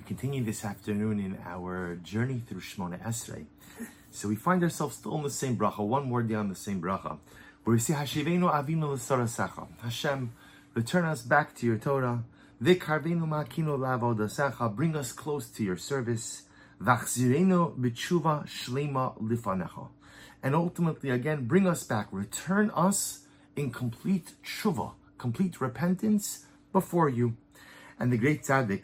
continue this afternoon in our journey through Shemona Esrei. So we find ourselves still in the same bracha, one more day on the same bracha, where we say, Hashivenu Avinu L'Sorasecha. Hashem, return us back to your Torah. V'karvenu ma'akinu la'avodasecha. Bring us close to your service. V'achzirenu b'tshuva shlema lifanecha. And ultimately, again, bring us back. Return us in complete tshuva, complete repentance before you. And the great tzaddik,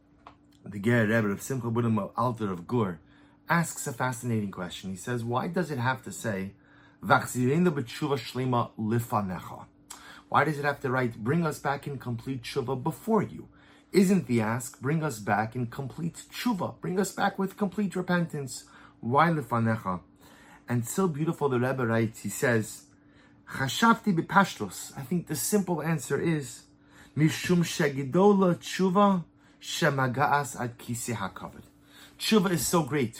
the Ger Rebbe of Simcha Buddha Alter of Gur, asks a fascinating question. He says, why does it have to say, V'achzirenu b'tshuva shlema lifanecha? Why does it have to write, bring us back in complete tshuva before you? Isn't the ask, bring us back in complete tshuva, bring us back with complete repentance? Why lifanecha? And so beautiful, the Rebbe writes, he says, Chashavti b'pashtos. I think the simple answer is, Mishum shegidola tshuva shemaga'as ad kisei hakavod. Tshuva is so great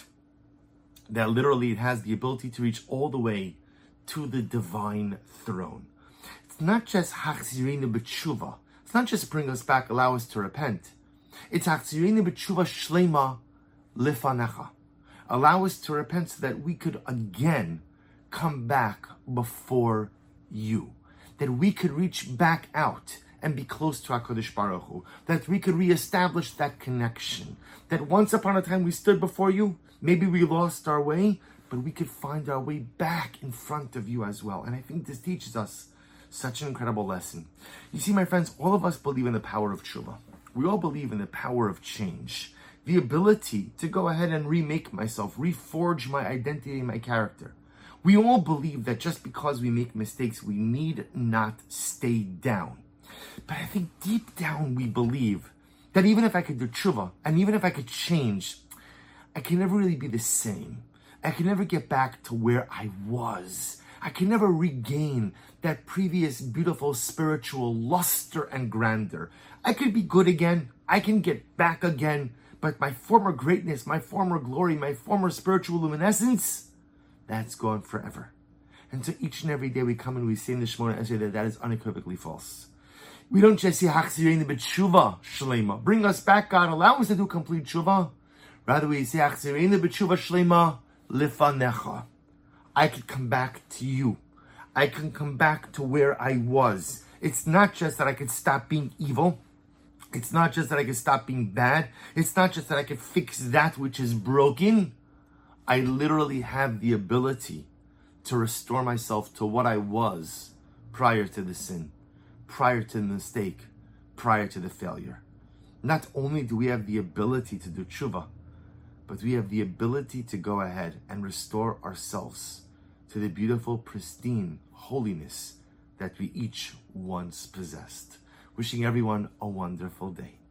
that literally it has the ability to reach all the way to the divine throne. It's not just hachzirinu b'tshuva. It's not just bring us back, allow us to repent. It's hachzirinu b'tshuva shlema lifanecha. Allow us to repent so that we could again come back before you. That we could reach back out and be close to HaKadosh Baruch Hu. That we could reestablish that connection. That once upon a time we stood before you, maybe we lost our way, but we could find our way back in front of you as well. And I think this teaches us such an incredible lesson. You see, my friends, all of us believe in the power of tshuva. We all believe in the power of change. The ability to go ahead and remake myself, reforge my identity and my character. We all believe that just because we make mistakes, we need not stay down. But I think deep down we believe that even if I could do tshuva, and even if I could change, I can never really be the same. I can never get back to where I was. I can never regain that previous beautiful spiritual luster and grandeur. I could be good again. I can get back again. But my former greatness, my former glory, my former spiritual luminescence, that's gone forever. And so each and every day we come and we say in the Shemona Esrei that is unequivocally false. We don't just say, Hachzirenu b'tshuva shlema. Bring us back, God. Allow us to do complete tshuva. Rather we say, Hachzirenu b'tshuva shlema lifanecha. I could come back to you. I can come back to where I was. It's not just that I could stop being evil. It's not just that I could stop being bad. It's not just that I could fix that which is broken. I literally have the ability to restore myself to what I was prior to the sin, prior to the mistake, prior to the failure. Not only do we have the ability to do tshuva, but we have the ability to go ahead and restore ourselves to the beautiful, pristine holiness that we each once possessed. Wishing everyone a wonderful day.